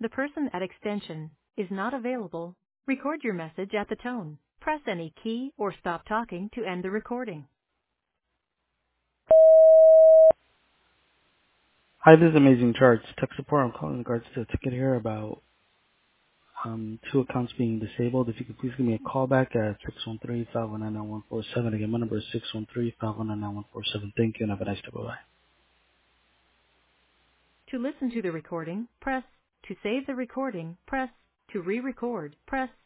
The person at extension is not available. Record your message at the tone. Press any key or stop talking to end the recording. Hi, this is Amazing Charts. Tech support. I'm calling in regards to a ticket here about two accounts being disabled. If you could please give me a call back at 613-519-9147. Again, my number is 613-519-9147. Thank you and have a nice day. Bye-bye. To listen to the recording, press. To save the recording, press. To re-record, press.